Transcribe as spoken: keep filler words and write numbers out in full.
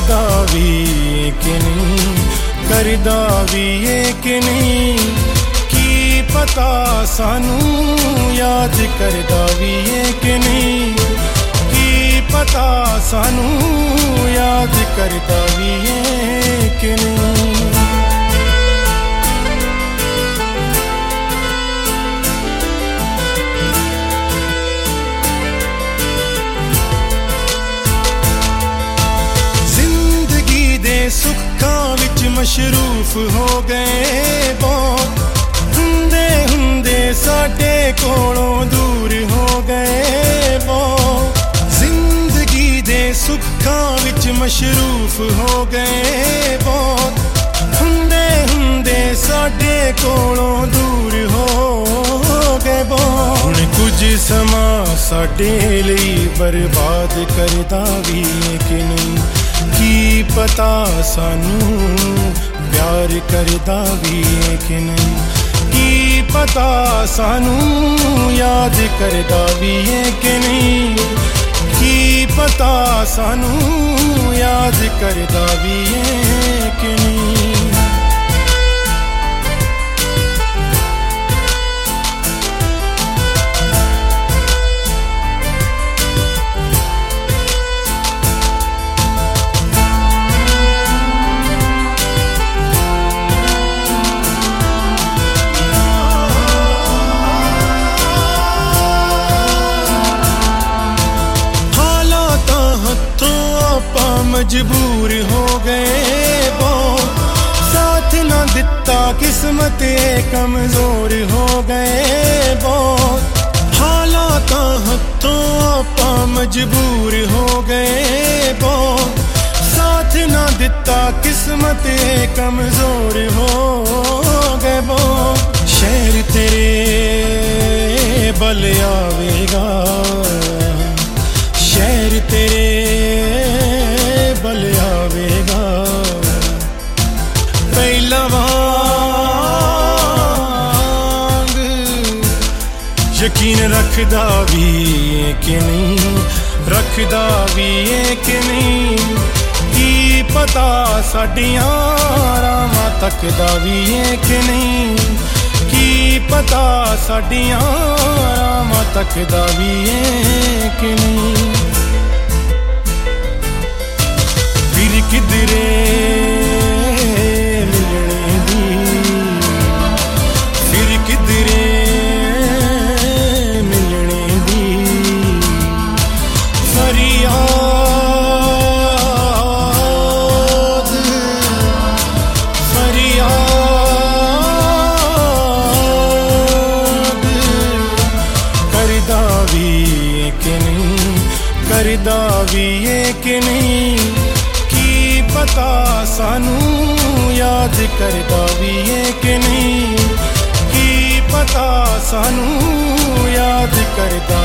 करदा भी कि नहीं, करदा भी है कि नहीं, की पता सानू याद करदा भी है कि नहीं, की पता सानू याद करदा भी है कि नहीं। सुखां विच मशरूफ हो गए बहुत, हुंदे हुंदे साडे कोलों दूर हो गए बहुत। जिंदगी दे सुखां विच मशरूफ हो गए बहुत, हुंदे हुंदे साडे कोलों दूर हो गए बहुत। हुण कुछ समा साडे लई बर्बाद करदा भी है कि नहीं, की पता सानू प्यार करदा भी है कि नहीं, की पता सानू याद करदा भी है कि नहीं, की पता सानू याद करदा भी है कि नहीं। मजबूर हो गए बहुत, साथ ना दिता किस्मत कमजोर हो गए बहुत। हालात हथों आपा मजबूर हो गए बहुत, साथ ना दिता किस्मत कमजोर हो गए बहुत। शहर तेरे बल आवेगा, शहर तेरे बल आवेगा, पहला वांग यकीन रखदा भी है कि नहीं, रखदा भी है कि नहीं, की पता साडियां रामां तकदा भी है कि नहीं, की पता साडियां रामां तकदा भी है कि नहीं। फिर किधरे मिलने दी, फिर किधरे मिलने दी, फरियाद फरियाद करदा भी है कि नहीं, करदा भी है कि नहीं, पता सानू याद करदा भी है कि नहीं, की पता सानू याद करदा